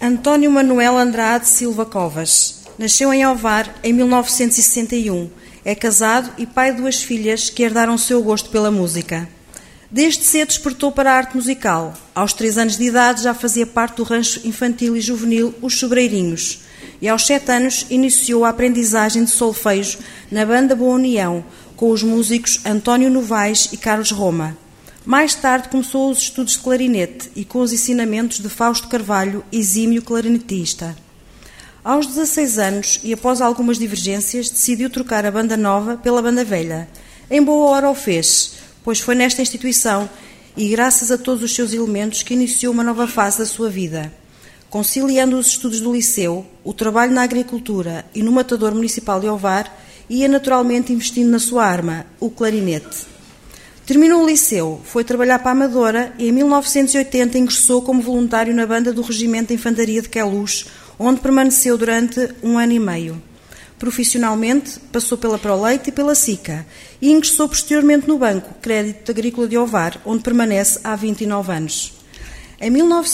António Manuel Andrade Silva Covas. Nasceu em Ovar em 1961. É casado e pai de 2 filhas que herdaram o seu gosto pela música. Desde cedo despertou para a arte musical. Aos 3 anos de idade já fazia parte do rancho infantil e juvenil Os Sobreirinhos. E aos 7 anos iniciou a aprendizagem de solfejo na banda Boa União, com os músicos António Novaes e Carlos Roma. Mais tarde começou os estudos de clarinete e com os ensinamentos de Fausto Carvalho, exímio clarinetista. Aos 16 anos, e após algumas divergências, decidiu trocar a banda nova pela banda velha. Em boa hora o fez, pois foi nesta instituição e graças a todos os seus elementos que iniciou uma nova fase da sua vida. Conciliando os estudos do liceu, o trabalho na agricultura e no matador municipal de Ovar, ia naturalmente investindo na sua arma, o clarinete. Terminou o liceu, foi trabalhar para a Amadora e em 1980 ingressou como voluntário na banda do Regimento de Infantaria de Queluz, onde permaneceu durante 1 ano e meio. Profissionalmente, passou pela Proleite e pela SICA e ingressou posteriormente no Banco Crédito Agrícola de Ovar, onde permanece há 29 anos. Em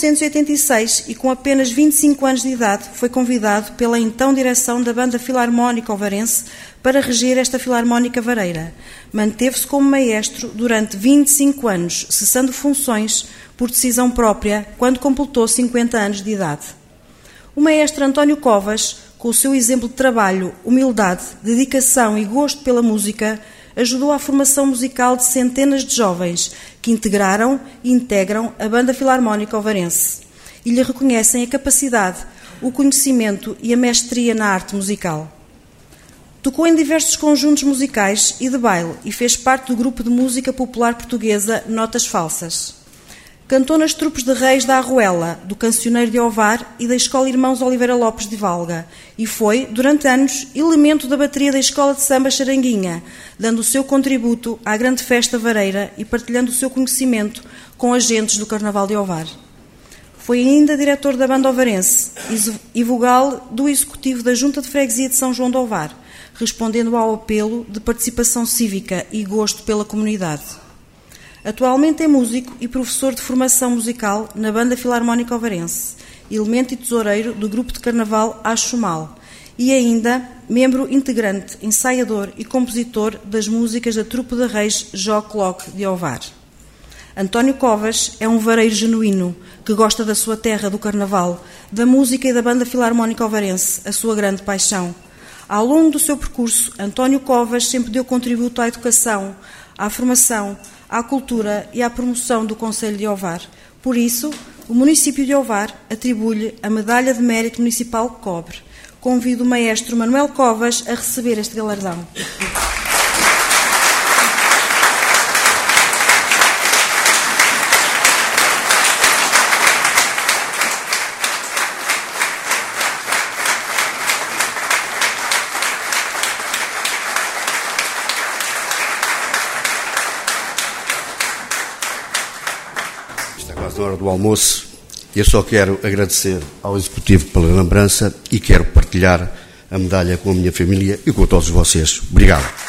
1986, e com apenas 25 anos de idade, foi convidado pela então direção da Banda Filarmónica Ovarense para reger esta Filarmónica Vareira. Manteve-se como maestro durante 25 anos, cessando funções por decisão própria quando completou 50 anos de idade. O maestro António Covas, com o seu exemplo de trabalho, humildade, dedicação e gosto pela música, ajudou à formação musical de centenas de jovens que integraram e integram a Banda Filarmónica Ovarense e lhe reconhecem a capacidade, o conhecimento e a mestria na arte musical. Tocou em diversos conjuntos musicais e de baile e fez parte do grupo de música popular portuguesa Notas Falsas. Cantou nas trupes de reis da Arruela, do Cancioneiro de Ovar e da Escola Irmãos Oliveira Lopes de Valga e foi, durante anos, elemento da bateria da Escola de Samba Charanguinha, dando o seu contributo à grande festa vareira e partilhando o seu conhecimento com agentes do Carnaval de Ovar. Foi ainda diretor da Banda Ovarense e vogal do Executivo da Junta de Freguesia de São João de Ovar, respondendo ao apelo de participação cívica e gosto pela comunidade. Atualmente é músico e professor de formação musical na Banda Filarmónica Ovarense, elemento e tesoureiro do grupo de carnaval Acho Mal e ainda membro integrante, ensaiador e compositor das músicas da trupe de reis Jó Cloque de Ovar. António Covas é um vareiro genuíno que gosta da sua terra, do carnaval, da música e da Banda Filarmónica Ovarense, a sua grande paixão. Ao longo do seu percurso, António Covas sempre deu contributo à educação, à formação, à cultura e à promoção do Concelho de Ovar. Por isso, o município de Ovar atribui-lhe a Medalha de Mérito Municipal Cobre. Convido o maestro Manuel Covas a receber este galardão. Na hora do almoço, eu só quero agradecer ao Executivo pela lembrança e quero partilhar a medalha com a minha família e com todos vocês. Obrigado.